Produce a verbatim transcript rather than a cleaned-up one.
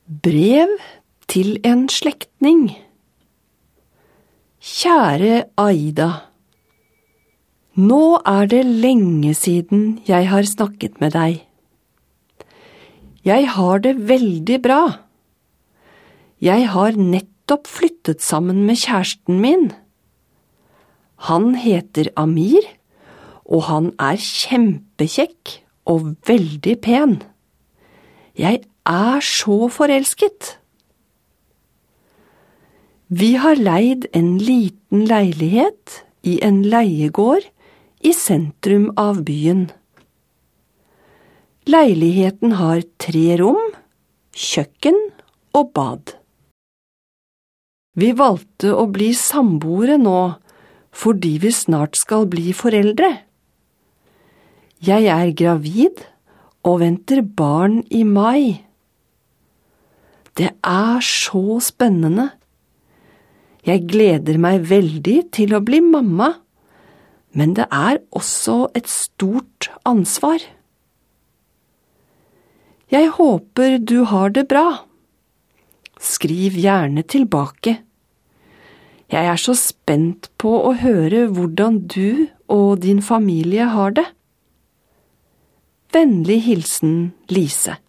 Brev til en slektning. Kjære Aida, nå er det lenge siden jeg har snakket med deg. Jeg har det veldig bra. Jeg har nettopp flyttet sammen med kjæresten min. Han heter Amir, og han er kjempekjekk og veldig pen. Jeg er så forelsket. Vi har leid en liten leilighet i en leiegård i sentrum av byen. Leiligheten har tre rom, kjøkken og bad. Vi valgte å bli samboere nå, fordi vi snart skal bli foreldre. Jeg er gravid og venter barn i mai. Det er så spennende. Jeg gleder meg veldig til å bli mamma, men det er også et stort ansvar. Jeg håper du har det bra. Skriv gjerne tilbake. Jeg er så spent på å høre hvordan du og din familie har det. Vennlig hilsen Lise.